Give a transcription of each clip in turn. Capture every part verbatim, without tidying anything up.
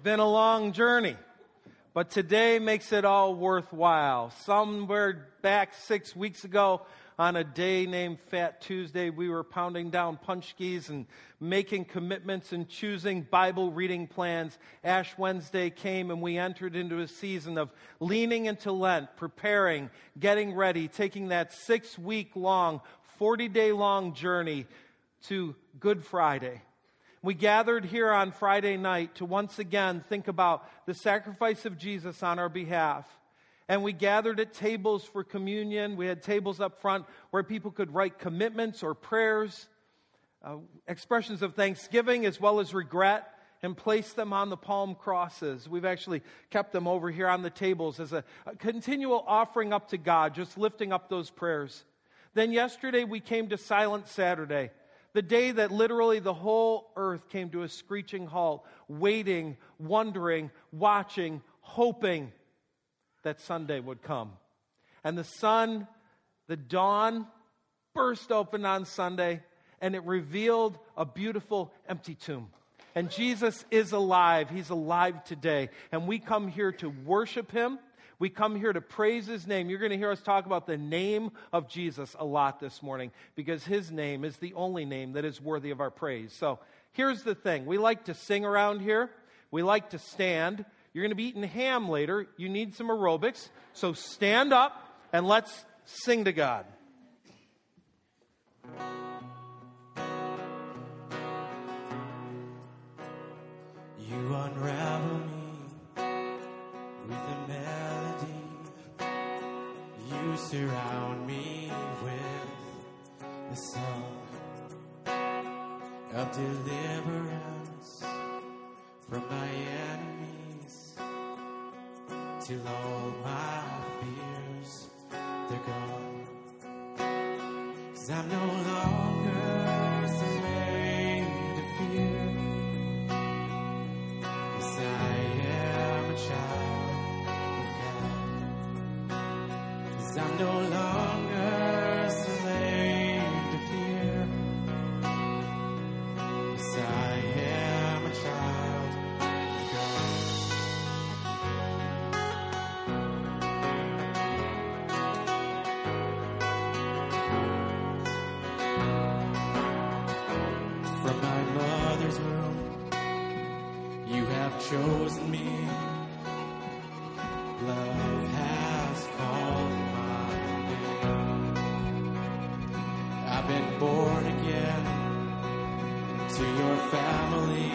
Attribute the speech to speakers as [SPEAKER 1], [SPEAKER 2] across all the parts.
[SPEAKER 1] been a long journey, but today makes it all worthwhile. Somewhere back six weeks ago on a day named Fat Tuesday, we were pounding down punch keys and making commitments and choosing Bible reading plans. Ash Wednesday came and we entered into a season of leaning into Lent, preparing, getting ready, taking that six-week-long, forty-day-long journey to Good Friday. We gathered here on Friday night to once again think about the sacrifice of Jesus on our behalf. And we gathered at tables for communion. We had tables up front where people could write commitments or prayers, uh, expressions of thanksgiving as well as regret, and place them on the palm crosses. We've actually kept them over here on the tables as a, a continual offering up to God, just lifting up those prayers. Then yesterday we came to Silent Saturday, the day that literally the whole earth came to a screeching halt, waiting, wondering, watching, hoping that Sunday would come. And the sun, the dawn, burst open on Sunday, and it revealed a beautiful empty tomb. And Jesus is alive. He's alive today. And we come here to worship Him. We come here to praise His name. You're going to hear us talk about the name of Jesus a lot this morning because His name is the only name that is worthy of our praise. So here's the thing. We like to sing around here. We like to stand. You're going to be eating ham later. You need some aerobics. So stand up and let's sing to God.
[SPEAKER 2] You unravel me with a melody. You surround me with the song of deliverance from my enemies, till all my fears, they're gone. 'Cause I'm no longer slave to fear. Yes, I am a child of God. 'Cause I'm no longer slave to fear. Yes, I am a child of God. From my mother's womb, you have chosen me. Love has called my name. I've been born again into your family.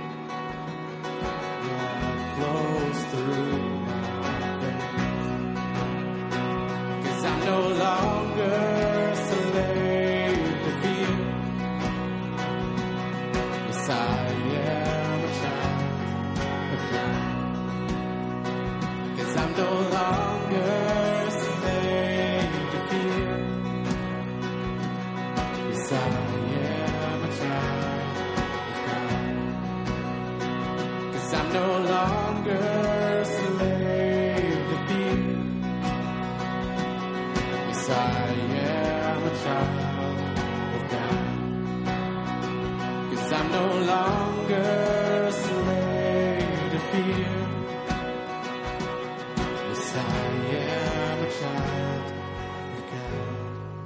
[SPEAKER 2] Blood flows through my veins. 'Cause I'm no longer a slave to fear. Yes, I am a child of God. 'Cause I'm no longer a slave to fear. Yes, I am a child of God. 'Cause I'm no longer a slave to fear. Yes, I am a child of God. 'Cause I'm no longer a slave to fear. Yes, I am a child of God.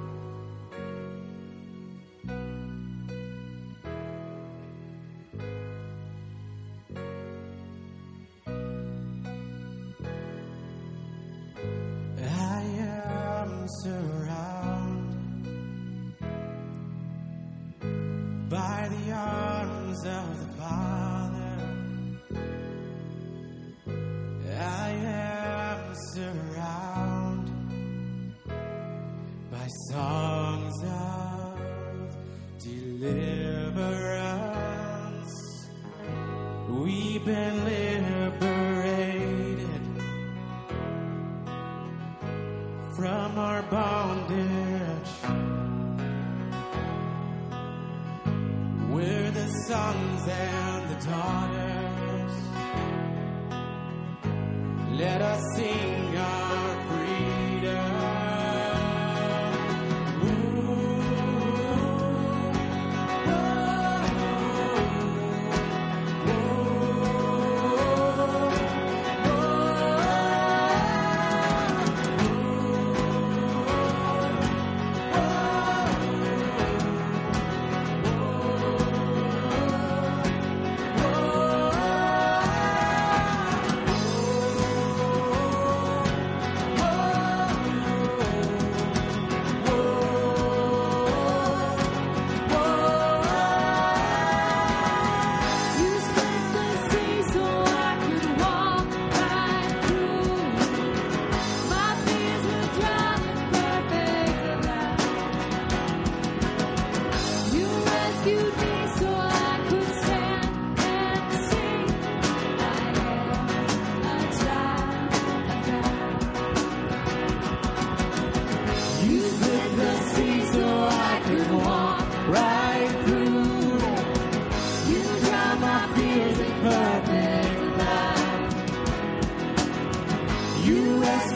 [SPEAKER 2] I am surrounded by the arms of the Father. I am surrounded by songs of deliverance. We've been liberated from our bondage. We're the sons and the daughters. Let us sing our freedom. Ooh, oh, oh, oh.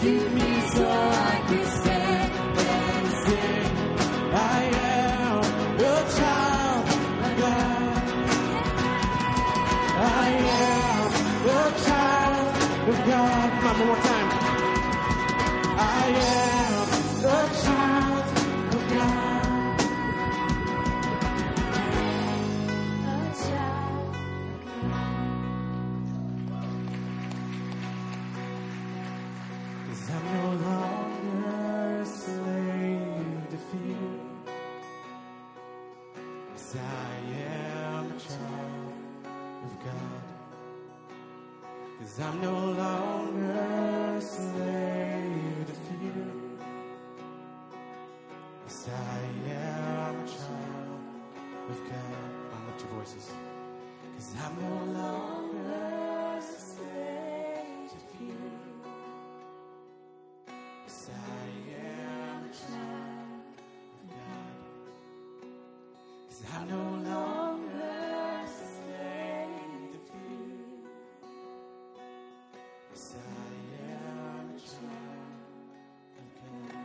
[SPEAKER 2] rescued me so I could stand and sing. I am a child of God. I am a child of God. Come on, one more time. I am a child of God. A child of God. 'Cause I'm no longer a slave to fear. 'Cause I am a child of God. 'Cause I'm no longer a slave to fear. 'Cause I am a child of God. Come on, lift your voices. 'Cause I'm no longer a slave to fear. 'Cause I am a child of God. 'Cause I'm no longer a slave to fear. 'Cause I am a child of God.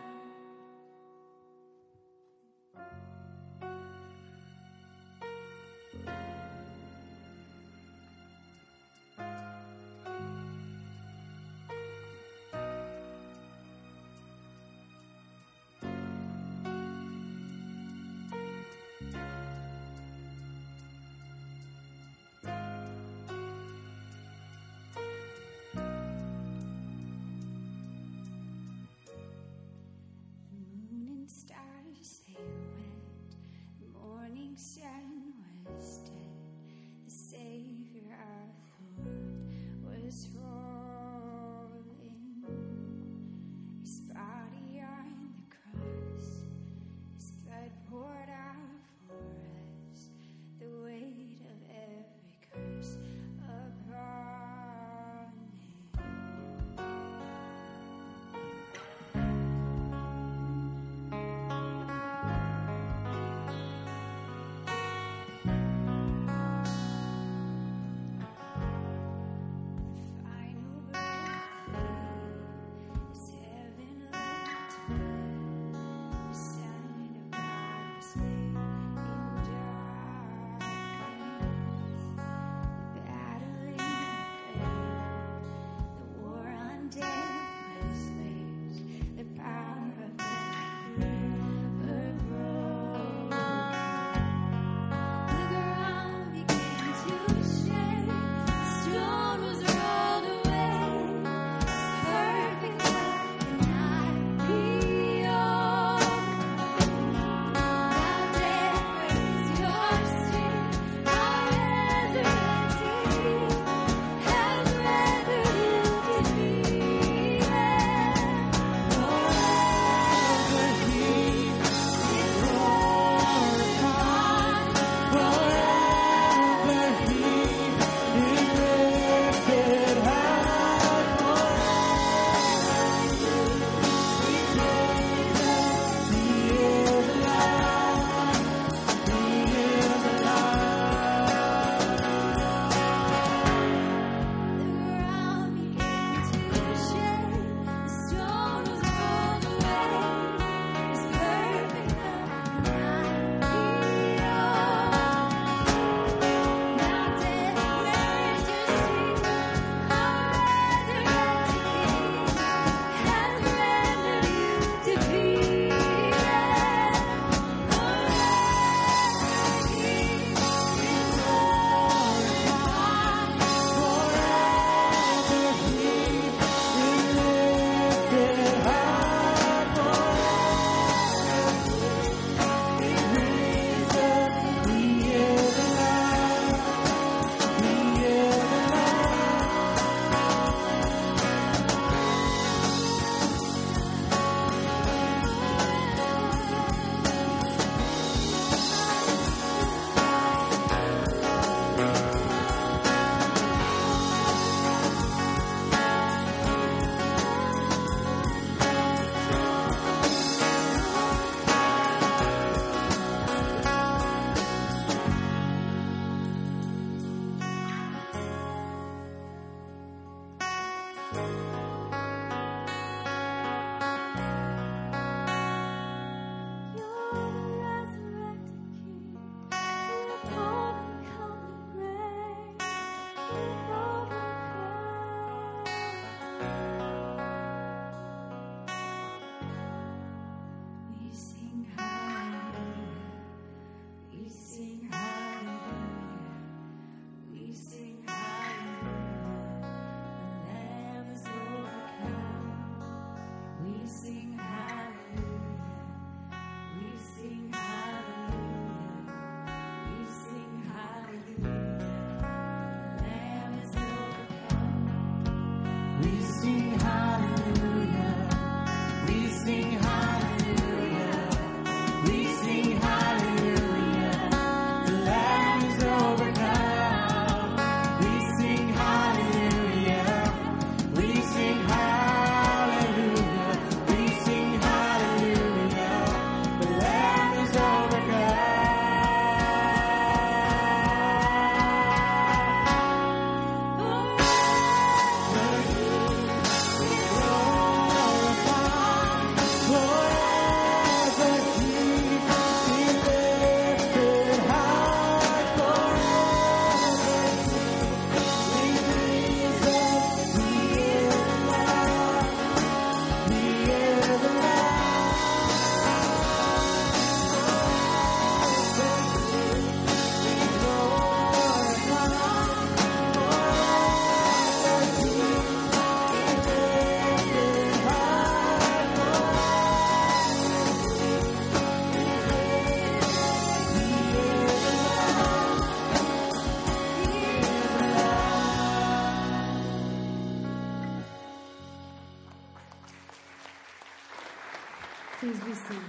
[SPEAKER 3] Please be seated.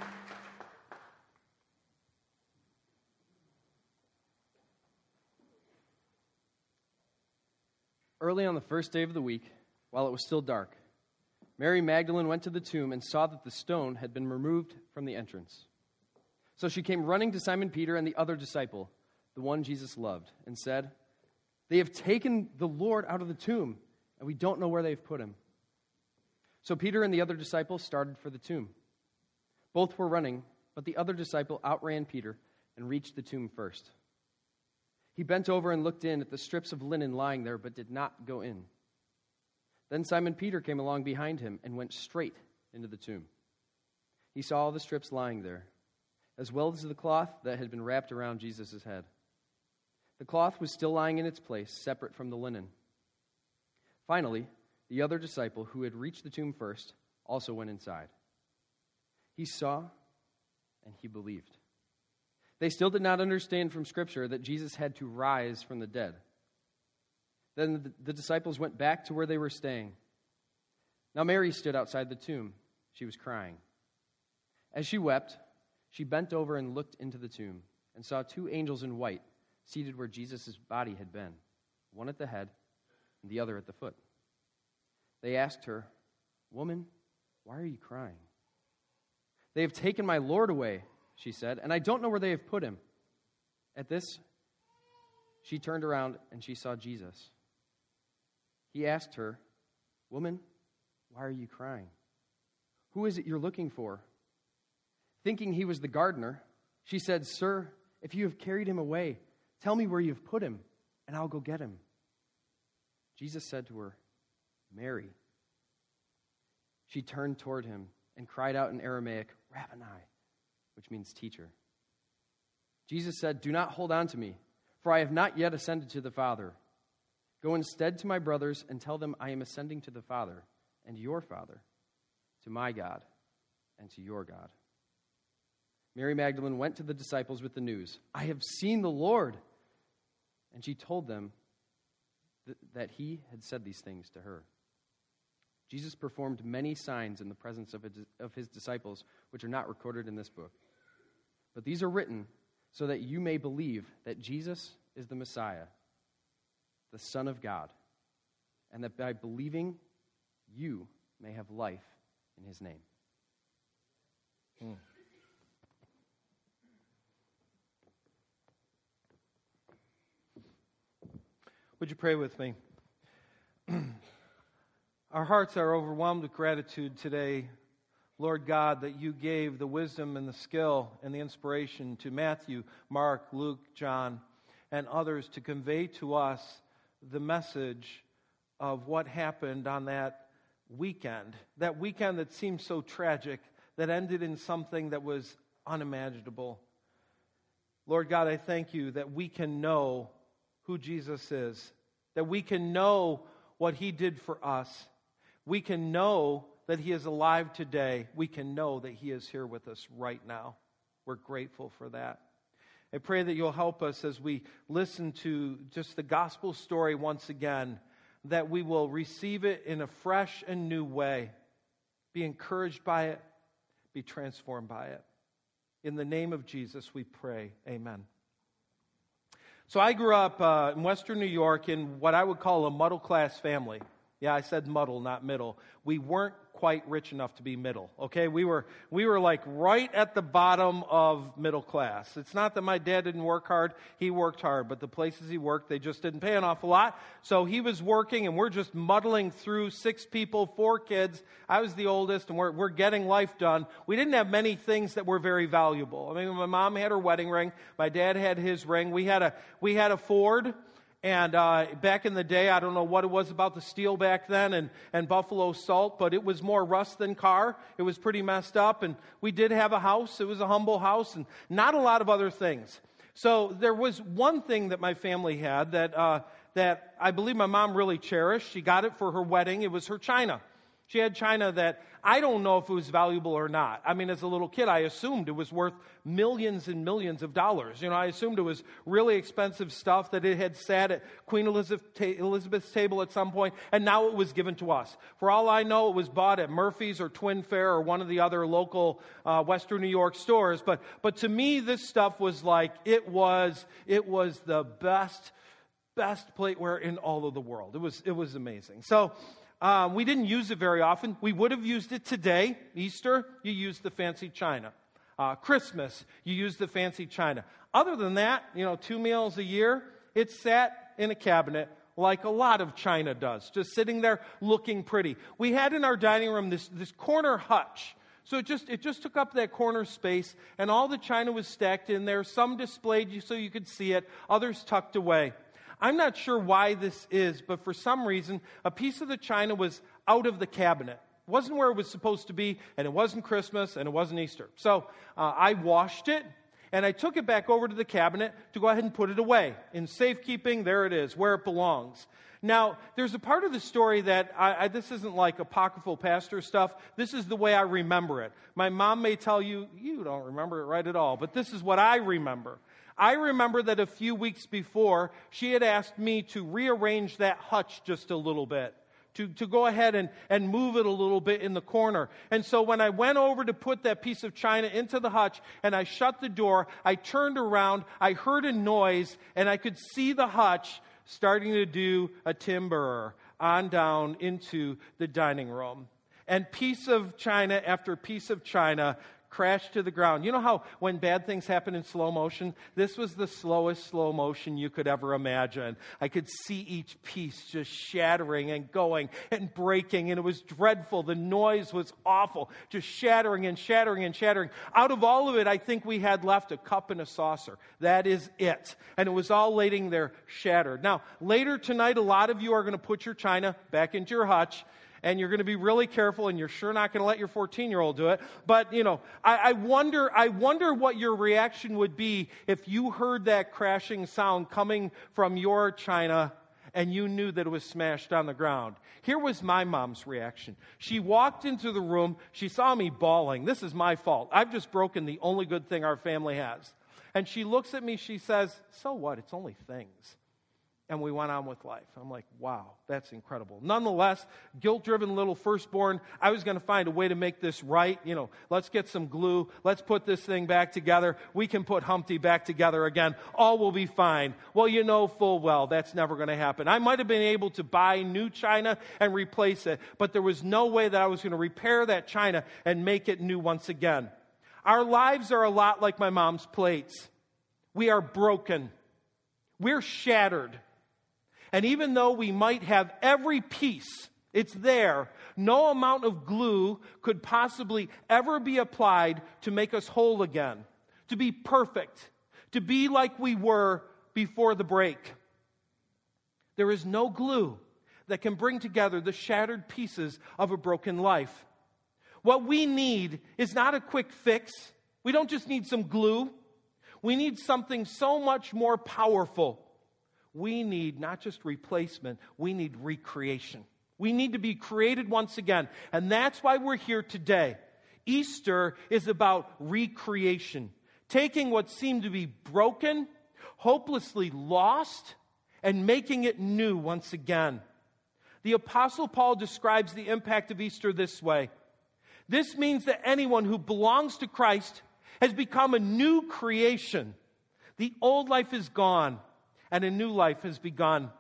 [SPEAKER 4] Early on the first day of the week, while it was still dark, Mary Magdalene went to the tomb and saw that the stone had been removed from the entrance. So she came running to Simon Peter and the other disciple, the one Jesus loved, and said, "They have taken the Lord out of the tomb, and we don't know where they've put him." So Peter and the other disciple started for the tomb. Both were running, but the other disciple outran Peter and reached the tomb first. He bent over and looked in at the strips of linen lying there, but did not go in. Then Simon Peter came along behind him and went straight into the tomb. He saw all the strips lying there, as well as the cloth that had been wrapped around Jesus' head. The cloth was still lying in its place, separate from the linen. Finally, the other disciple, who had reached the tomb first, also went inside. He saw and he believed. They still did not understand from Scripture that Jesus had to rise from the dead. Then the, the disciples went back to where they were staying. Now Mary stood outside the tomb. She was crying. As she wept, she bent over and looked into the tomb and saw two angels in white seated where Jesus' body had been, one at the head and the other at the foot. They asked her, "Woman, why are you crying?" "They have taken my Lord away," she said, "and I don't know where they have put him." At this, she turned around and she saw Jesus. He asked her, "Woman, why are you crying? Who is it you're looking for?" Thinking he was the gardener, she said, "Sir, if you have carried him away, tell me where you have put him, and I'll go get him." Jesus said to her, "Mary." She turned toward him and cried out in Aramaic, "Rabboni," which means teacher. Jesus said, "Do not hold on to me, for I have not yet ascended to the Father. Go instead to my brothers and tell them I am ascending to the Father and your Father, to my God and to your God." Mary Magdalene went to the disciples with the news, "I have seen the Lord." And she told them th- that he had said these things to her. Jesus performed many signs in the presence of his, of his disciples, which are not recorded in this book. But these are written so that you may believe that Jesus is the Messiah, the Son of God, and that by believing you may have life in his name.
[SPEAKER 1] Hmm. Would you pray with me? Our hearts are overwhelmed with gratitude today, Lord God, that you gave the wisdom and the skill and the inspiration to Matthew, Mark, Luke, John, and others to convey to us the message of what happened on that weekend. That weekend that seemed so tragic, that ended in something that was unimaginable. Lord God, I thank you that we can know who Jesus is, that we can know what he did for us. We can know that he is alive today. We can know that he is here with us right now. We're grateful for that. I pray that you'll help us as we listen to just the gospel story once again, that we will receive it in a fresh and new way, be encouraged by it, be transformed by it. In the name of Jesus, we pray. Amen. So I grew up uh, in Western New York in what I would call a muddle-class family. Yeah, I said muddle, not middle. We weren't quite rich enough to be middle, okay? We were we were like right at the bottom of middle class. It's not that my dad didn't work hard. He worked hard, but the places he worked, they just didn't pay an awful lot. So he was working, and we're just muddling through six people, four kids. I was the oldest, and we're, we're getting life done. We didn't have many things that were very valuable. I mean, my mom had her wedding ring. My dad had his ring. We had a we had a Ford. And uh, back in the day, I don't know what it was about the steel back then and, and Buffalo salt, but it was more rust than car. It was pretty messed up. And we did have a house. It was a humble house and not a lot of other things. So there was one thing that my family had that, uh, that I believe my mom really cherished. She got it for her wedding. It was her china. She had china that I don't know if it was valuable or not. I mean, as a little kid, I assumed it was worth millions and millions of dollars. You know, I assumed it was really expensive stuff, that it had sat at Queen Elizabeth ta- Elizabeth's table at some point, and now it was given to us. For all I know, it was bought at Murphy's or Twin Fair or one of the other local uh, Western New York stores. But but to me, this stuff was like, it was it was the best, best plateware in all of the world. It was it was amazing. So Um, we didn't use it very often. We would have used it today. Easter, you use the fancy china. Uh, Christmas, you use the fancy china. Other than that, you know, two meals a year, it sat in a cabinet like a lot of china does, just sitting there looking pretty. We had in our dining room this, this corner hutch. So it just it just took up that corner space, and all the china was stacked in there, some displayed so you could see it, others tucked away. I'm not sure why this is, but for some reason, a piece of the china was out of the cabinet. It wasn't where it was supposed to be, and it wasn't Christmas, and it wasn't Easter. So uh, I washed it, and I took it back over to the cabinet to go ahead and put it away. In safekeeping, there it is, where it belongs. Now, there's a part of the story that, I, I, this isn't like apocryphal pastor stuff. This is the way I remember it. My mom may tell you, you don't remember it right at all, but this is what I remember. I remember that a few weeks before, she had asked me to rearrange that hutch just a little bit, to, to go ahead and, and move it a little bit in the corner. And so when I went over to put that piece of china into the hutch and I shut the door, I turned around, I heard a noise, and I could see the hutch starting to do a timber on down into the dining room. And piece of china after piece of china crashed to the ground. You know how when bad things happen in slow motion? This was the slowest slow motion you could ever imagine. I could see each piece just shattering and going and breaking, and it was dreadful. The noise was awful, just shattering and shattering and shattering. Out of all of it, I think we had left a cup and a saucer. That is it. And it was all laying there shattered. Now, later tonight, a lot of you are going to put your china back into your hutch, and you're going to be really careful, and you're sure not going to let your fourteen-year-old do it. But, you know, I, I wonder I wonder what your reaction would be if you heard that crashing sound coming from your china and you knew that it was smashed on the ground. Here was my mom's reaction. She walked into the room. She saw me bawling. This is my fault. I've just broken the only good thing our family has. And she looks at me. She says, "So what? It's only things." And we went on with life. I'm like, wow, that's incredible. Nonetheless, guilt-driven little firstborn, I was going to find a way to make this right. You know, let's get some glue. Let's put this thing back together. We can put Humpty back together again. All will be fine. Well, you know full well that's never going to happen. I might have been able to buy new china and replace it, but there was no way that I was going to repair that china and make it new once again. Our lives are a lot like my mom's plates. We are broken. We're shattered. And even though we might have every piece, it's there, no amount of glue could possibly ever be applied to make us whole again, to be perfect, to be like we were before the break. There is no glue that can bring together the shattered pieces of a broken life. What we need is not a quick fix. We don't just need some glue. We need something so much more powerful. We need not just replacement, we need recreation. We need to be created once again. And that's why we're here today. Easter is about recreation. Taking what seemed to be broken, hopelessly lost, and making it new once again. The Apostle Paul describes the impact of Easter this way. This means that anyone who belongs to Christ has become a new creation. The old life is gone, and a new life has begun.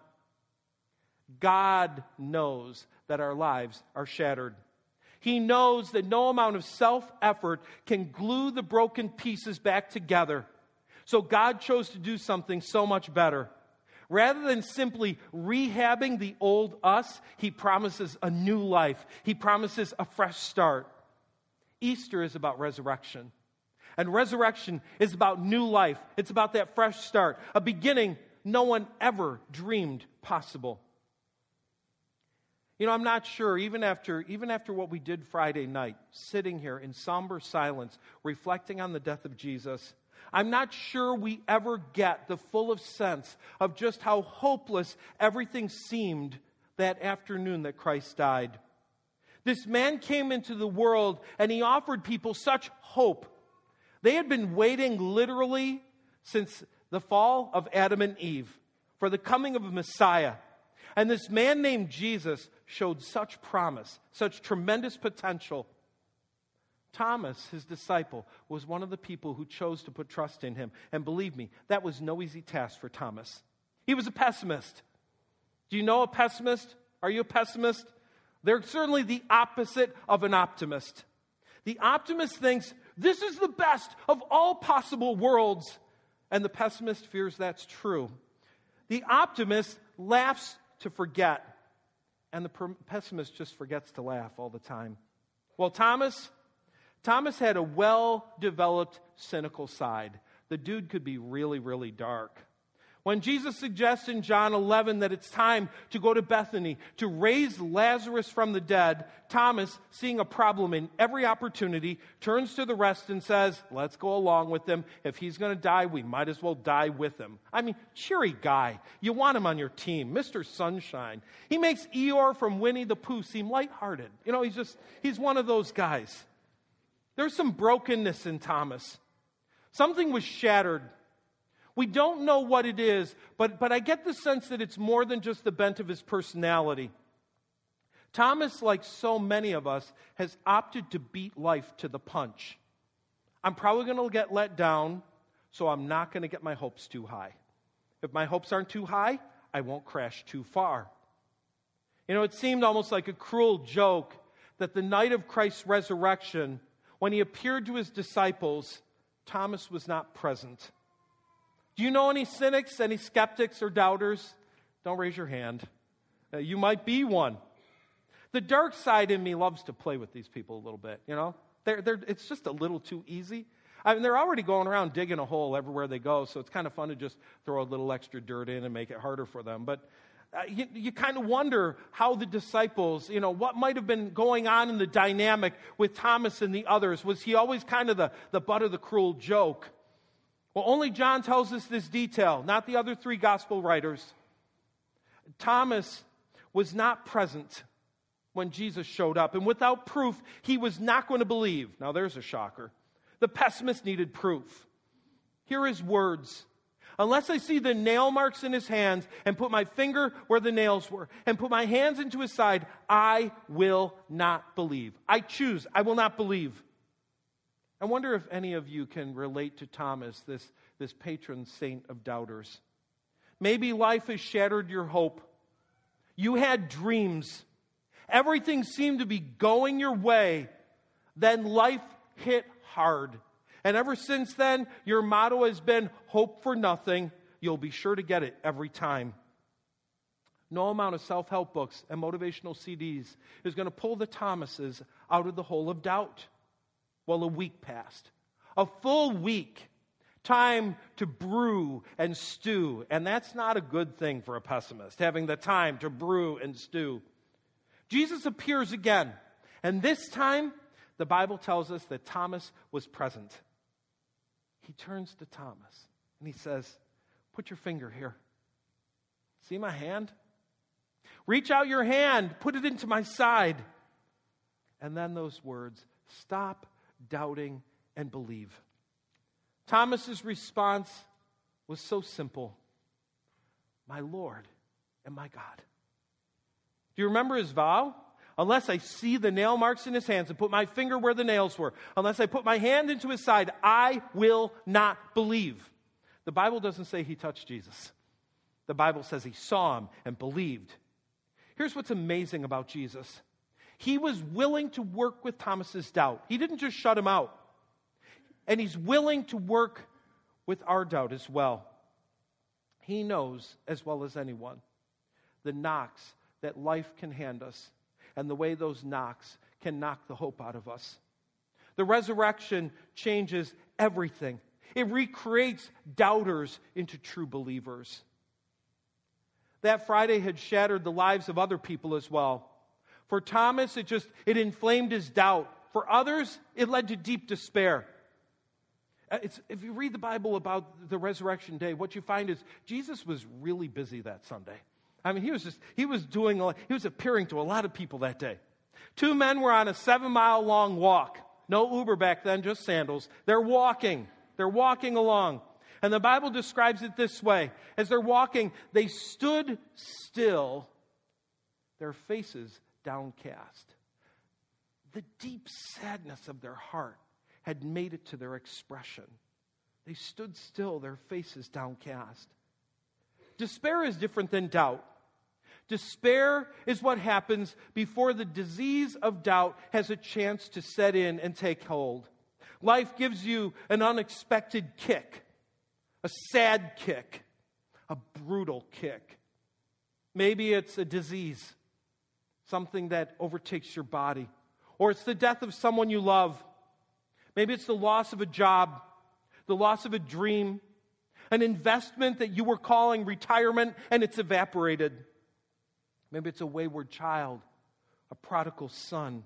[SPEAKER 1] God knows that our lives are shattered. He knows that no amount of self-effort can glue the broken pieces back together. So God chose to do something so much better. Rather than simply rehabbing the old us, He promises a new life. He promises a fresh start. Easter is about resurrection. And resurrection is about new life. It's about that fresh start, a beginning no one ever dreamed possible. You know, I'm not sure, even after, even after what we did Friday night, sitting here in somber silence, reflecting on the death of Jesus, I'm not sure we ever get the full of sense of just how hopeless everything seemed that afternoon that Christ died. This man came into the world and He offered people such hope. They had been waiting literally since the fall of Adam and Eve for the coming of a Messiah. And this man named Jesus showed such promise, such tremendous potential. Thomas, his disciple, was one of the people who chose to put trust in Him. And believe me, that was no easy task for Thomas. He was a pessimist. Do you know a pessimist? Are you a pessimist? They're certainly the opposite of an optimist. The optimist thinks, this is the best of all possible worlds. And the pessimist fears that's true. The optimist laughs to forget. And the pessimist just forgets to laugh all the time. Well, Thomas, Thomas had a well-developed cynical side. The dude could be really, really dark. When Jesus suggests in John eleven that it's time to go to Bethany to raise Lazarus from the dead, Thomas, seeing a problem in every opportunity, turns to the rest and says, let's go along with him. If he's going to die, we might as well die with him. I mean, cheery guy. You want him on your team. Mister Sunshine. He makes Eeyore from Winnie the Pooh seem lighthearted. You know, he's just, he's one of those guys. There's some brokenness in Thomas. Something was shattered. We don't know what it is, but, but I get the sense that it's more than just the bent of his personality. Thomas, like so many of us, has opted to beat life to the punch. I'm probably going to get let down, so I'm not going to get my hopes too high. If my hopes aren't too high, I won't crash too far. You know, it seemed almost like a cruel joke that the night of Christ's resurrection, when He appeared to His disciples, Thomas was not present. Do you know any cynics, any skeptics or doubters? Don't raise your hand. Uh, you might be one. The dark side in me loves to play with these people a little bit, you know? They're, they're, it's just a little too easy. I mean, they're already going around digging a hole everywhere they go, so it's kind of fun to just throw a little extra dirt in and make it harder for them. But uh, you, you kind of wonder how the disciples, you know, what might have been going on in the dynamic with Thomas and the others. Was he always kind of the, the butt of the cruel joke? Well, only John tells us this detail, not the other three gospel writers. Thomas was not present when Jesus showed up, and without proof, he was not going to believe. Now, there's a shocker. The pessimist needed proof. Here are his words. Unless I see the nail marks in His hands and put my finger where the nails were and put my hands into His side, I will not believe. I choose. I will not believe. I wonder if any of you can relate to Thomas, this, this patron saint of doubters. Maybe life has shattered your hope. You had dreams. Everything seemed to be going your way. Then life hit hard. And ever since then, your motto has been, hope for nothing. You'll be sure to get it every time. No amount of self-help books and motivational C Ds is going to pull the Thomases out of the hole of doubt. Well, a week passed. A full week. Time to brew and stew. And that's not a good thing for a pessimist, having the time to brew and stew. Jesus appears again. And this time, the Bible tells us that Thomas was present. He turns to Thomas and he says, put your finger here. See my hand? Reach out your hand. Put it into my side. And then those words, stop doubting and believe. Thomas's response was so simple. My Lord and my God. Do you remember his vow? Unless I see the nail marks in his hands and put my finger where the nails were, unless I put my hand into his side, I will not believe. The Bible doesn't say he touched Jesus. The Bible says he saw him and believed. Here's what's amazing about Jesus. He was willing to work with Thomas's doubt. He didn't just shut him out. And he's willing to work with our doubt as well. He knows, as well as anyone, the knocks that life can hand us and the way those knocks can knock the hope out of us. The resurrection changes everything. It recreates doubters into true believers. That Friday had shattered the lives of other people as well. For Thomas, it just, it inflamed his doubt. For others, it led to deep despair. It's, if you read the Bible about the resurrection day, what you find is Jesus was really busy that Sunday. I mean, he was just, he was doing, he was appearing to a lot of people that day. Two men were on a seven-mile long walk. No Uber back then, just sandals. They're walking. They're walking along. And the Bible describes it this way. As they're walking, they stood still, their faces downcast. The deep sadness of their heart had made it to their expression. They stood still, their faces downcast. Despair is different than doubt. Despair is what happens before the disease of doubt has a chance to set in and take hold. Life gives you an unexpected kick, a sad kick, a brutal kick. Maybe it's a disease, something that overtakes your body, or it's the death of someone you love. Maybe it's the loss of a job, the loss of a dream, an investment that you were calling retirement and it's evaporated. Maybe it's a wayward child, a prodigal son.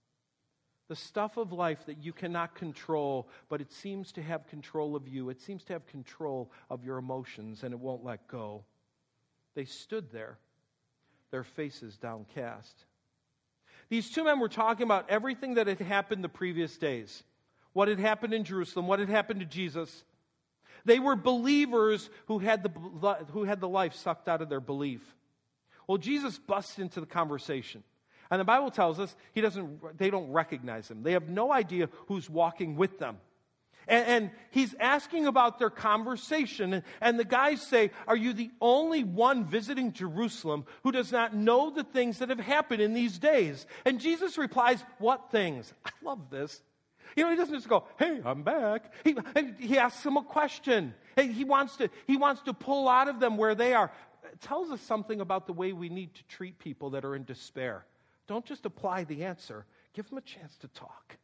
[SPEAKER 1] The stuff of life that you cannot control, but it seems to have control of you. It seems to have control of your emotions, and it won't let go. They stood there, their faces downcast. These two men were talking about everything that had happened the previous days. What had happened in Jerusalem, what had happened to Jesus. They were believers who had the, who had the life sucked out of their belief. Well, Jesus busts into the conversation. And the Bible tells us he doesn't, they don't recognize him. They have no idea who's walking with them. And, and he's asking about their conversation. And, and the guys say, are you the only one visiting Jerusalem who does not know the things that have happened in these days? And Jesus replies, what things? I love this. You know, he doesn't just go, hey, I'm back. He, and he asks them a question. And he wants to, he wants to pull out of them where they are. It tells us something about the way we need to treat people that are in despair. Don't just apply the answer. Give them a chance to talk.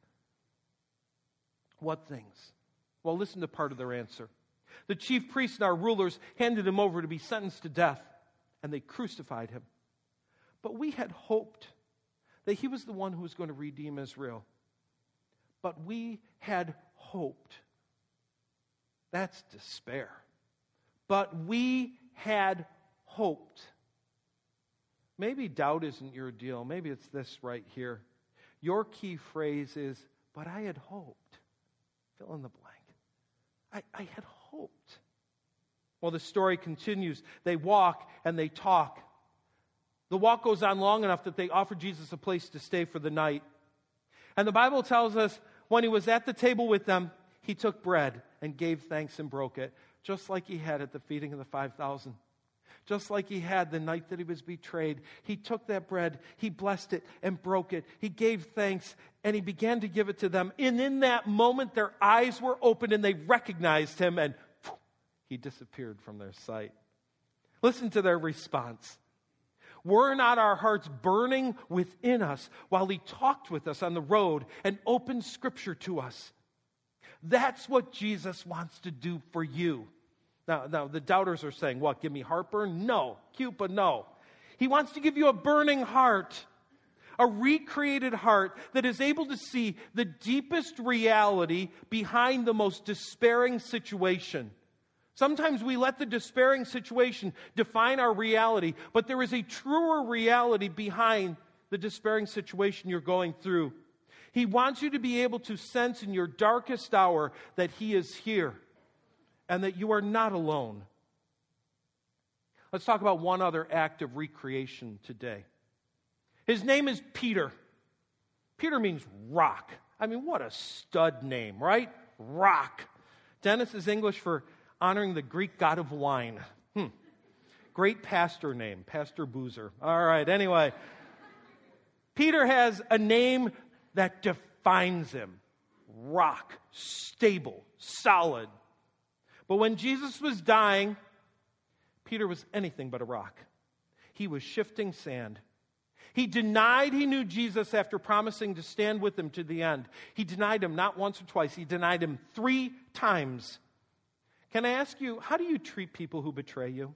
[SPEAKER 1] What things? Well, listen to part of their answer. The chief priests and our rulers handed him over to be sentenced to death, and they crucified him. But we had hoped that he was the one who was going to redeem Israel. But we had hoped. That's despair. But we had hoped. Maybe doubt isn't your deal. Maybe it's this right here. Your key phrase is, but I had hoped. Fill in the blank. I, I had hoped. Well, the story continues. They walk and they talk. The walk goes on long enough that they offer Jesus a place to stay for the night. And the Bible tells us when he was at the table with them, he took bread and gave thanks and broke it, just like he had at the feeding of the five thousand. Just like he had the night that he was betrayed. He took that bread, he blessed it and broke it. He gave thanks and he began to give it to them. And in that moment, their eyes were opened and they recognized him, and phew, he disappeared from their sight. Listen to their response. Were not our hearts burning within us while he talked with us on the road and opened Scripture to us? That's what Jesus wants to do for you. Now, now, the doubters are saying, what, give me heartburn? No. Cute, but no. He wants to give you a burning heart, a recreated heart that is able to see the deepest reality behind the most despairing situation. Sometimes we let the despairing situation define our reality, but there is a truer reality behind the despairing situation you're going through. He wants you to be able to sense in your darkest hour that he is here and that you are not alone. Let's talk about one other act of recreation today. His name is Peter. Peter means rock. I mean, what a stud name, right? Rock. Dennis is English for honoring the Greek god of wine. Hmm. Great pastor name, Pastor Boozer. All right, anyway. Peter has a name that defines him. Rock, stable, solid. But when Jesus was dying, Peter was anything but a rock. He was shifting sand. He denied he knew Jesus after promising to stand with him to the end. He denied him not once or twice. He denied him three times. Can I ask you, how do you treat people who betray you?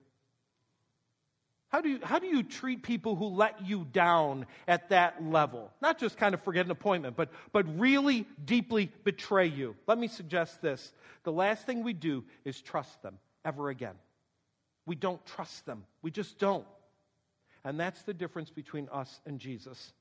[SPEAKER 1] How do you, how do you treat people who let you down at that level? Not just kind of forget an appointment, but, but really deeply betray you. Let me suggest this. The last thing we do is trust them ever again. We don't trust them. We just don't. And that's the difference between us and Jesus.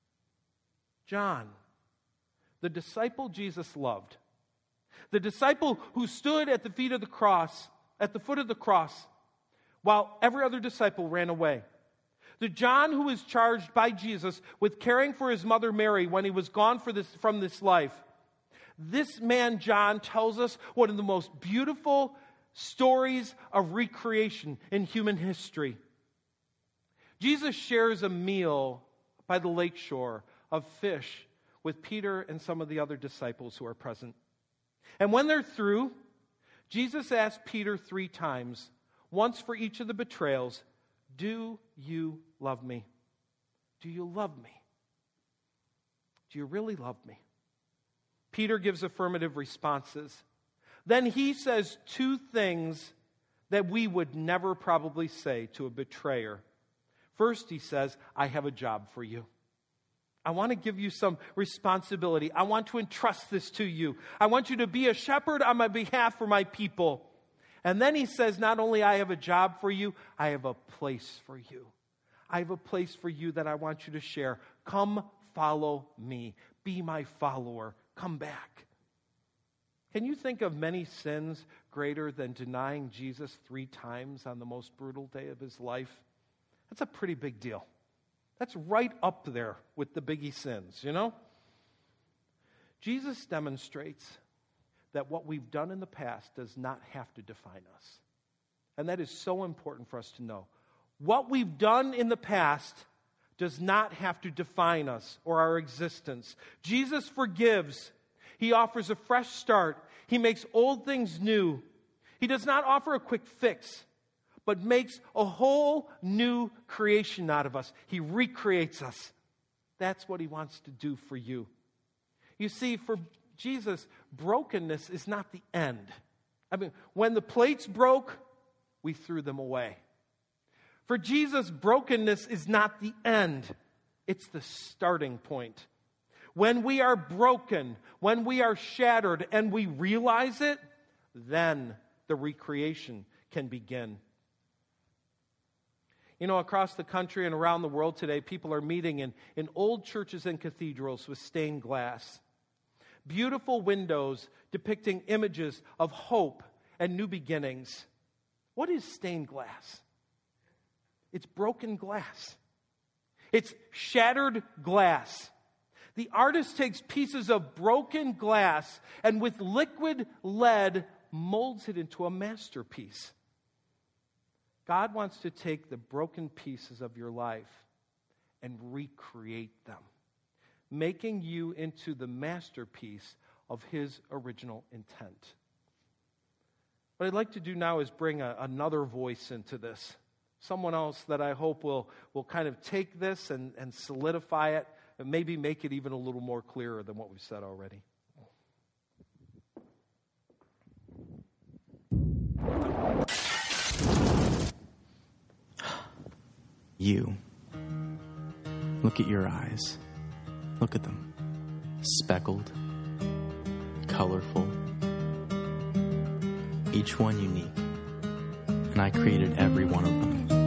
[SPEAKER 1] John, the disciple Jesus loved, the disciple who stood at the feet of the cross, at the foot of the cross, while every other disciple ran away. The John who was charged by Jesus with caring for his mother Mary when he was gone for this, from this life. This man, John, tells us one of the most beautiful stories of recreation in human history. Jesus shares a meal by the lakeshore of fish with Peter and some of the other disciples who are present. And when they're through, Jesus asks Peter three times, once for each of the betrayals, do you love me? Do you love me? Do you really love me? Peter gives affirmative responses. Then he says two things that we would never probably say to a betrayer. First, he says, I have a job for you. I want to give you some responsibility. I want to entrust this to you. I want you to be a shepherd on my behalf for my people. And then he says, not only I have a job for you, I have a place for you. I have a place for you that I want you to share. Come follow me. Be my follower. Come back. Can you think of many sins greater than denying Jesus three times on the most brutal day of his life? That's a pretty big deal. That's right up there with the biggie sins, you know? Jesus demonstrates that what we've done in the past does not have to define us. And that is so important for us to know. What we've done in the past does not have to define us or our existence. Jesus forgives. He offers a fresh start. He makes old things new. He does not offer a quick fix, but makes a whole new creation out of us. He recreates us. That's what he wants to do for you. You see, for Jesus, brokenness is not the end. I mean, when the plates broke, we threw them away. For Jesus, brokenness is not the end. It's the starting point. When we are broken, when we are shattered, and we realize it, then the recreation can begin. You know, across the country and around the world today, people are meeting in, in old churches and cathedrals with stained glass. Beautiful windows depicting images of hope and new beginnings. What is stained glass? It's broken glass. It's shattered glass. The artist takes pieces of broken glass and with liquid lead molds it into a masterpiece. God wants to take the broken pieces of your life and recreate them, making you into the masterpiece of his original intent. What I'd like to do now is bring a, another voice into this. Someone else that I hope will, will kind of take this and, and solidify it and maybe make it even a little more clearer than what we've said already.
[SPEAKER 3] You. Look at your eyes. Look at them. Speckled, colorful, each one unique. And I created every one of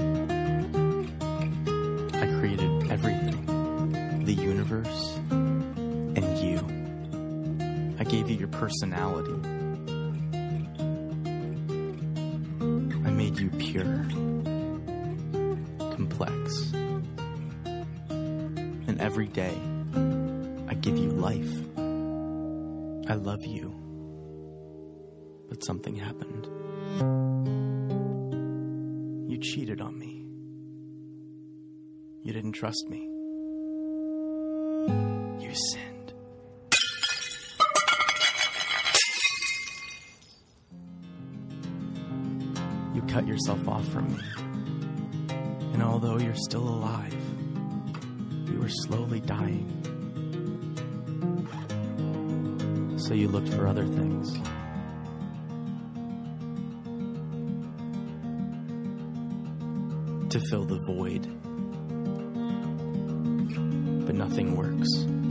[SPEAKER 3] them. I created everything. The universe and you. I gave you your personality. I made you pure, complex, and every day I give you life. I love you. But something happened. You cheated on me. You didn't trust me. You sinned. You cut yourself off from me. And although you're still alive, you were slowly dying. So you looked for other things. To fill the void. But nothing works.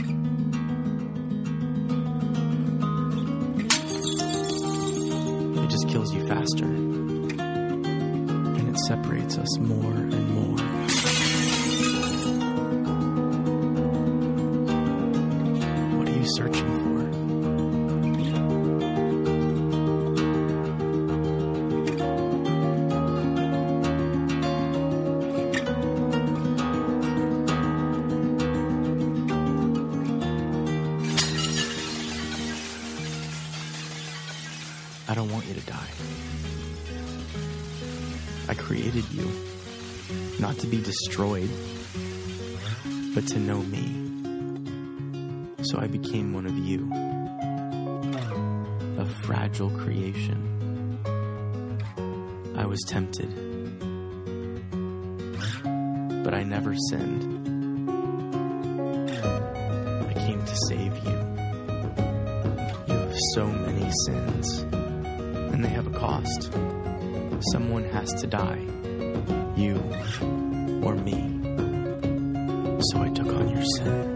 [SPEAKER 3] It just kills you faster. And it separates us more and more. What are you searching for? I don't want you to die. I created you not to be destroyed, but to know me. So I became one of you, a fragile creation. I was tempted, but I never sinned. I came to save you. You have so many sins. And they have a cost. Someone has to die. You or me. So I took on your sin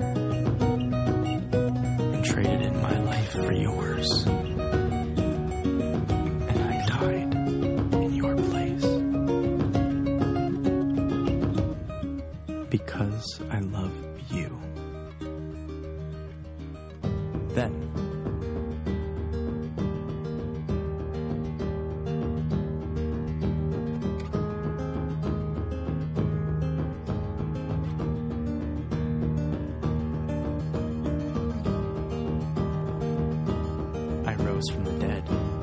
[SPEAKER 3] and traded in my life for yours. And I died in your place. Because I love you. Then from the dead.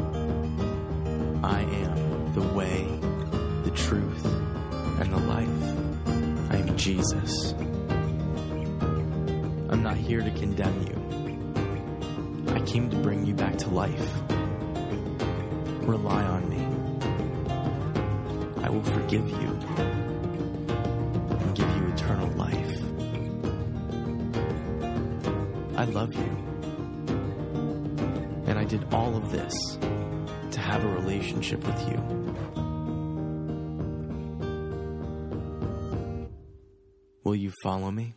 [SPEAKER 3] I am the way, the truth, and the life. I am Jesus. I'm not here to condemn you. I came to bring you back to life. Rely on me. I will forgive you and give you eternal life. I love you. And I did all of this to have a relationship with you. Will you follow me?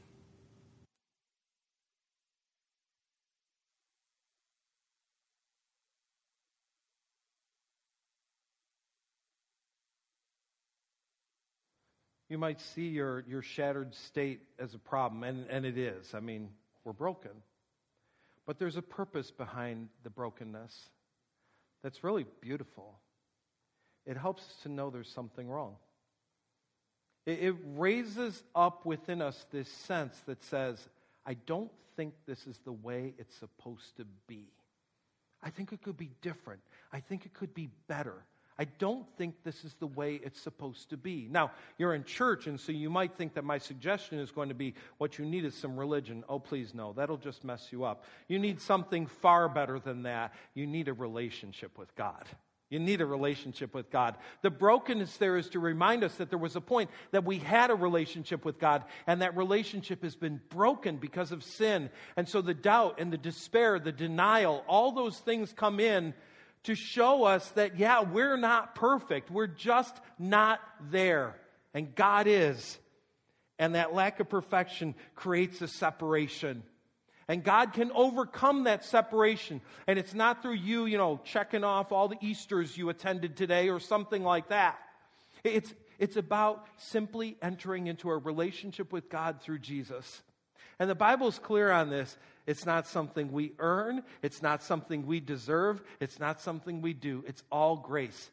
[SPEAKER 1] You might see your, your shattered state as a problem, and, and it is. I mean, we're broken. But there's a purpose behind the brokenness that's really beautiful. It helps us to know there's something wrong. It, it raises up within us this sense that says, I don't think this is the way it's supposed to be. I think it could be different. I think it could be better. I don't think this is the way it's supposed to be. Now, you're in church, and so you might think that my suggestion is going to be what you need is some religion. Oh, please, no. That'll just mess you up. You need something far better than that. You need a relationship with God. You need a relationship with God. The brokenness there is to remind us that there was a point that we had a relationship with God, and that relationship has been broken because of sin. And so the doubt and the despair, the denial, all those things come in to show us that, yeah, we're not perfect. We're just not there. And God is. And that lack of perfection creates a separation. And God can overcome that separation. And it's not through you, you know, checking off all the Easters you attended today or something like that. It's, it's about simply entering into a relationship with God through Jesus. And the Bible's clear on this. It's not something we earn. It's not something we deserve. It's not something we do. It's all grace.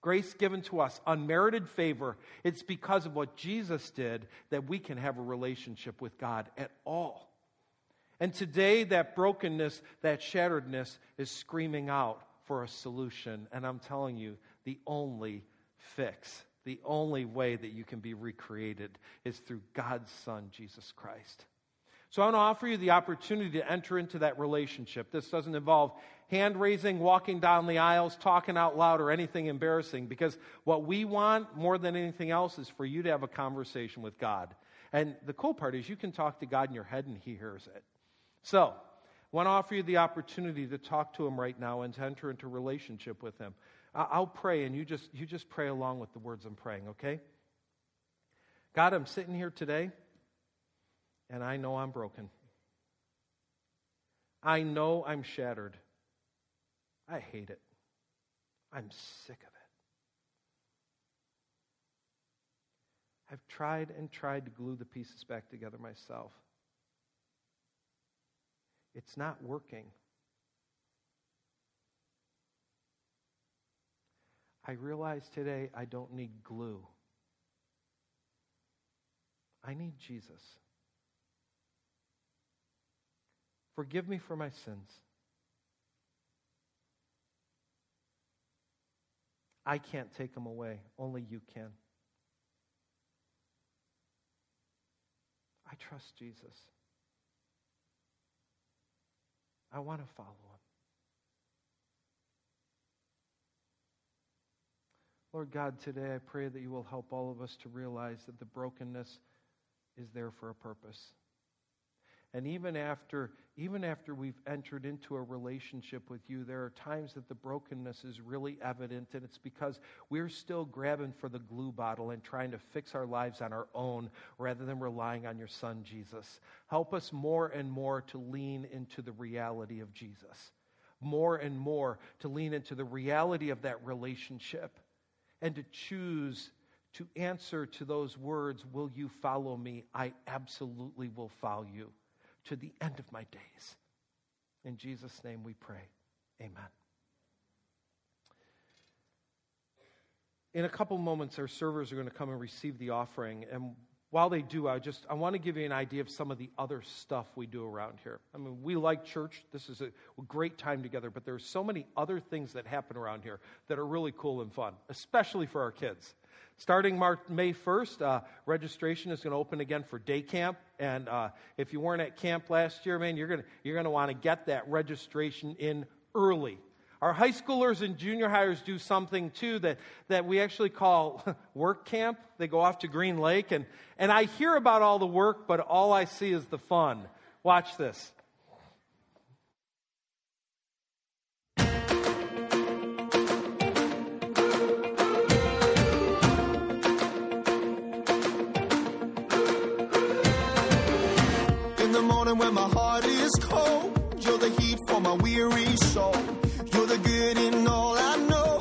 [SPEAKER 1] Grace given to us, unmerited favor. It's because of what Jesus did that we can have a relationship with God at all. And today, that brokenness, that shatteredness is screaming out for a solution. And I'm telling you, the only fix, the only way that you can be recreated is through God's Son, Jesus Christ. So I want to offer you the opportunity to enter into that relationship. This doesn't involve hand raising, walking down the aisles, talking out loud, or anything embarrassing, because what we want more than anything else is for you to have a conversation with God. And the cool part is you can talk to God in your head and He hears it. So I want to offer you the opportunity to talk to Him right now and to enter into a relationship with Him. I'll pray, and you just you just pray along with the words I'm praying, okay? God, I'm sitting here today, and I know I'm broken. I know I'm shattered. I hate it. I'm sick of it. I've tried and tried to glue the pieces back together myself. It's not working. I realize today I don't need glue. I need Jesus. Forgive me for my sins. I can't take them away. Only you can. I trust Jesus. I want to follow Him. Lord God, today I pray that you will help all of us to realize that the brokenness is there for a purpose. And even after, even after we've entered into a relationship with you, there are times that the brokenness is really evident, and it's because we're still grabbing for the glue bottle and trying to fix our lives on our own rather than relying on your Son, Jesus. Help us more and more to lean into the reality of Jesus. More and more to lean into the reality of that relationship and to choose to answer to those words, will you follow me? I absolutely will follow you to the end of my days. In Jesus' name we pray. Amen. In a couple moments, our servers are going to come and receive the offering. And while they do, I just I want to give you an idea of some of the other stuff we do around here. I mean, we like church. This is a great time together, but there's so many other things that happen around here that are really cool and fun, especially for our kids. Starting March, May first, uh, registration is going to open again for day camp. And uh, if you weren't at camp last year, man, you're going to you're going to want to get that registration in early. Our high schoolers and junior hires do something, too, that, that we actually call work camp. They go off to Green Lake. And, and I hear about all the work, but all I see is the fun. Watch this.
[SPEAKER 2] When my heart is cold, you're the heat for my weary soul. You're the good in all I know.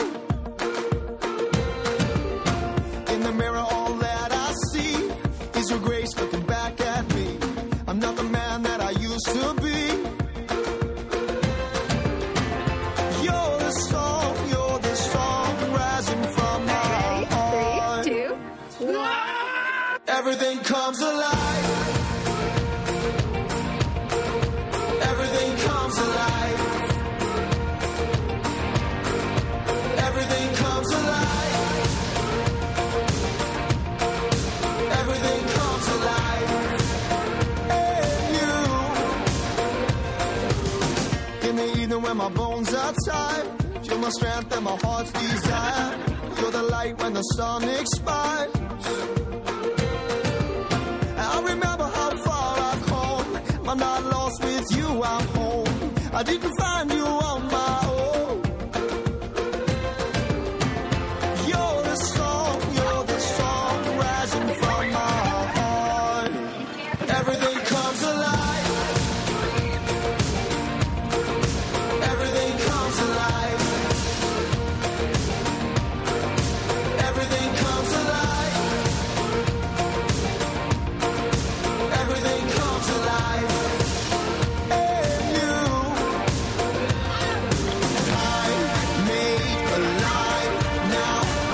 [SPEAKER 2] In the mirror, all that I see is your grace looking back at me. I'm not the man that I used to be. You're the song, you're the song rising from my heart. Three, two, one. Everything comes alive. When my bones are tired, you're my strength and my heart's desire. You're the light when the sun expires. I remember how far I've come. I'm not lost with you, I'm home. I didn't find you on my own. You're the song, you're the song rising from my heart. Everything comes alive. Now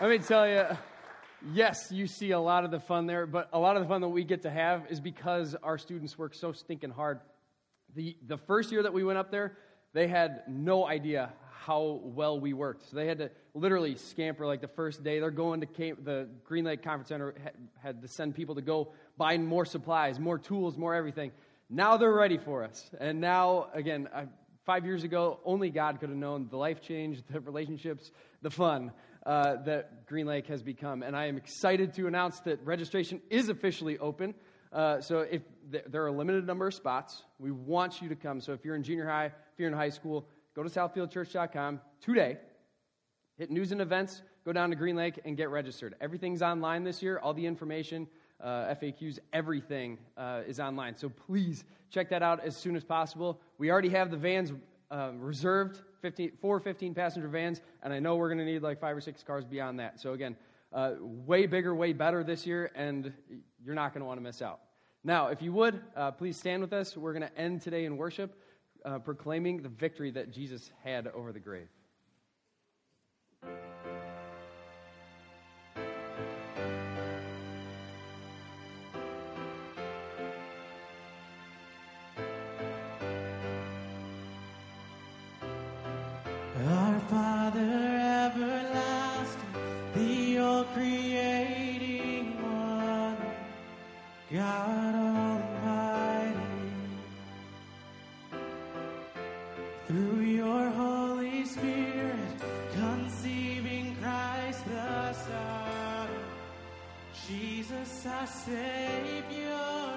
[SPEAKER 4] Let me tell you, yes, you see a lot of the fun there, but a lot of the fun that we get to have is because our students work so stinking hard. The the first year that we went up there, they had no idea how well we worked. So they had to literally scamper like the first day. They're going to Cam- the Green Lake Conference Center, had, had to send people to go buy more supplies, more tools, more everything. Now they're ready for us. And now, again, I, five years ago, only God could have known the life change, the relationships, the fun uh, that Green Lake has become. And I am excited to announce that registration is officially open. Uh, so if th- there are a limited number of spots, we want you to come. So if you're in junior high, if you're in high school, go to southfield church dot com today, hit news and events, go down to Green Lake and get registered. Everything's online this year. All the information, uh, F A Qs, everything uh, is online. So please check that out as soon as possible. We already have the vans uh, reserved, fifteen, four fifteen-passenger vans, and I know we're going to need like five or six cars beyond that. So again, uh, way bigger, way better this year, and you're not going to want to miss out. Now, if you would, uh, please stand with us. We're going to end today in worship. Uh, proclaiming the victory that Jesus had over the grave.
[SPEAKER 2] Our Father everlasting, the all-creating one, God Almighty, through your Holy Spirit, conceiving Christ the Son, Jesus our Savior.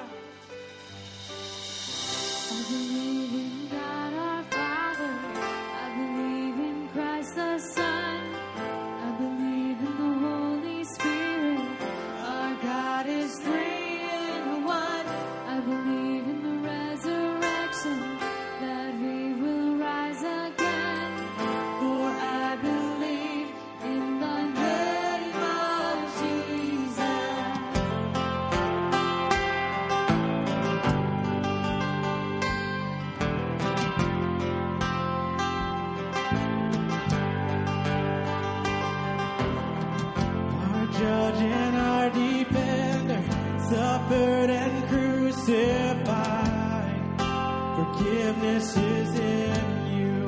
[SPEAKER 5] I believe in God our Father. I believe in Christ the Son. I believe in the Holy Spirit. Our God is three in one. I believe in the resurrection, that we will rise again. For I believe in the name of Jesus.
[SPEAKER 2] Our judge and our defender, suffered and crucified. Forgiveness is in you.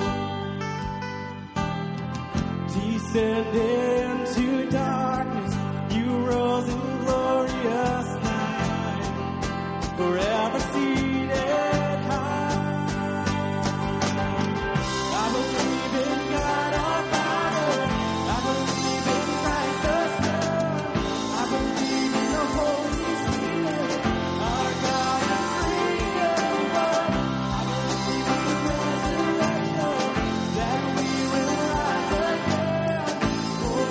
[SPEAKER 2] Descended into darkness, you rose in glorious night, forever seated high. I believe in God our Father. I believe in Christ the Son. I believe in the Holy Spirit. Our God is three in one. I believe in the resurrection, that we will rise again. For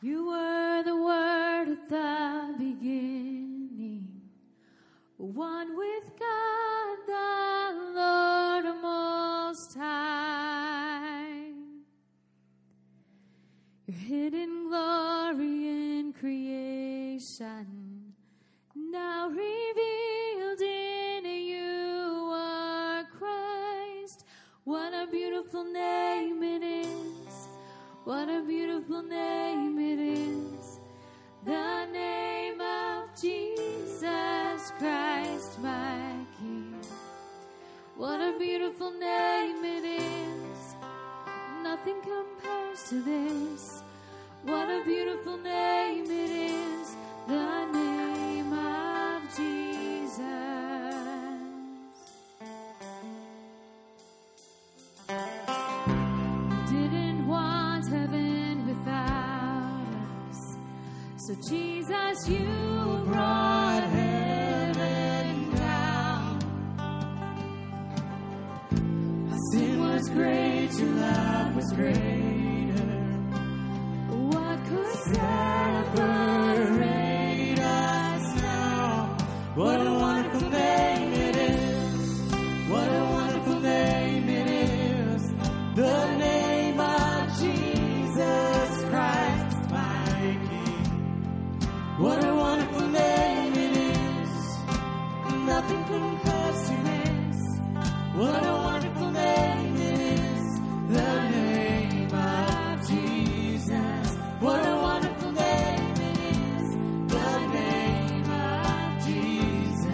[SPEAKER 5] You were the Word at the beginning, one with God, the Lord Most High. Your hidden glory in creation, now revealed in you are Christ. What a beautiful name it is. What a beautiful name it is. The name of Jesus Christ, my King. What a beautiful name it is. Nothing compares to this. What a beautiful name it is. The name of Jesus. You didn't want heaven without us, so Jesus, you brought heaven down. Sin was great, your love was greater. What could separate us now? What a wonderful name it is. What a wonderful name it is. The name of Jesus Christ, my King. What a wonderful name it is. Nothing compares to this. What a wonderful name it is. The name of Jesus. What a wonderful name it is. The name of Jesus.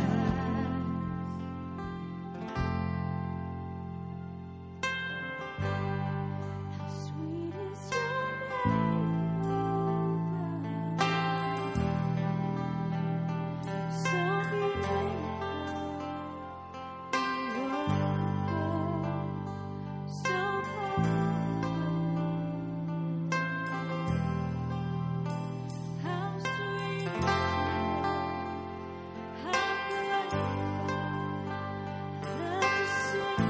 [SPEAKER 5] How sweet is your name, oh God. So beautiful, wonderful, so powerful. How sweet, how great, love to sing.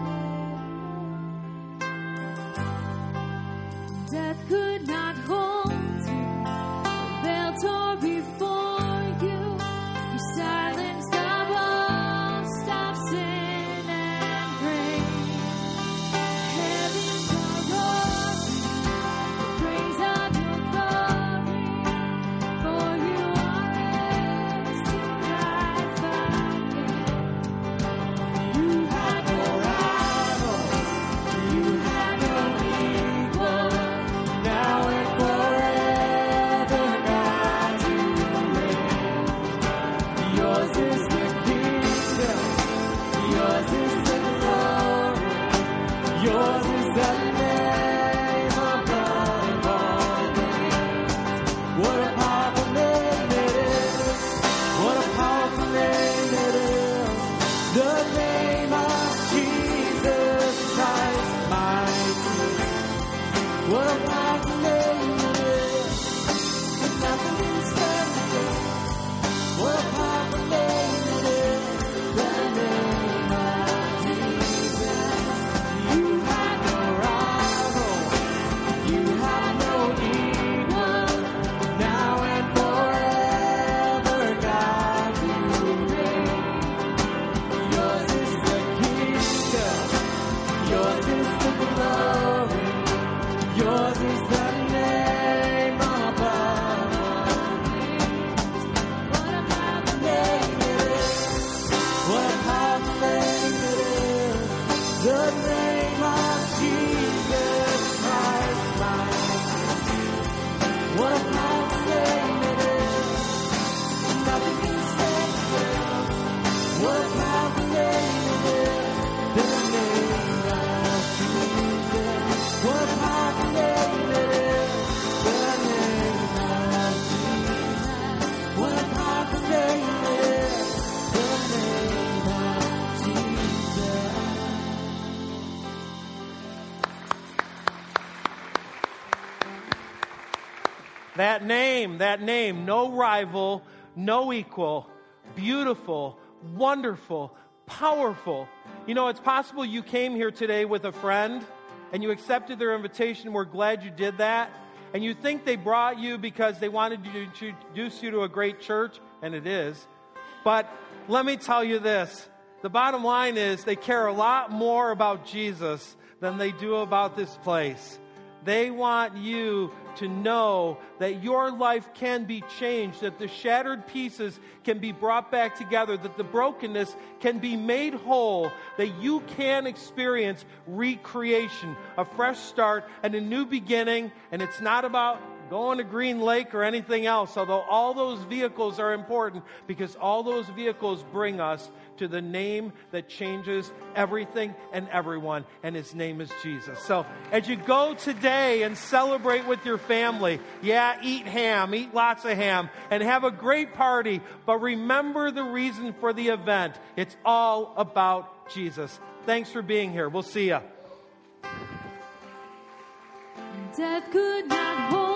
[SPEAKER 5] Death could not hold you, the veil tore before you. You silenced the boast of sin and grave. Heavens are roaring, the praise of your glory. For you are raised to life again. You had no rival, you had no equal. Now and forever, God, you reign. Yours is the kingdom, yours is the glory, yours is the name above all names. What a powerful name it is. What a powerful name it is. The name of Jesus Christ, my King. What a powerful name it is. Nothing can stand against. What a powerful name it is. The name of Jesus. You have no rival. You have no equal. Now and forever, God, you reign. Yours is the kingdom. Yours is the glory. Yours is the name above all names. What a powerful name it is. What a powerful name it is. The name of Jesus Christ, my King. What a powerful name it is. Nothing can stand against. What a powerful name it is. The name of Jesus. What a powerful name it is. The name of Jesus. What a powerful name it is. The name of Jesus.
[SPEAKER 1] That name, that name, no rival, no equal, beautiful, wonderful, powerful. You know, it's possible you came here today with a friend and you accepted their invitation. We're glad you did that. and you think they brought you because they wanted to introduce you to a great church, and it is. But let me tell you this. The bottom line is they care a lot more about Jesus than they do about this place. They want you to know that your life can be changed, that the shattered pieces can be brought back together, that the brokenness can be made whole, that you can experience recreation, a fresh start, and a new beginning. And it's not about going to Green Lake or anything else, although all those vehicles are important, because all those vehicles bring us to the name that changes everything and everyone, and His name is Jesus. So as you go today and celebrate with your family, yeah, eat ham, eat lots of ham, and have a great party, but remember the reason for the event. It's all about Jesus. Thanks for being here. We'll see you.
[SPEAKER 5] Death could not hold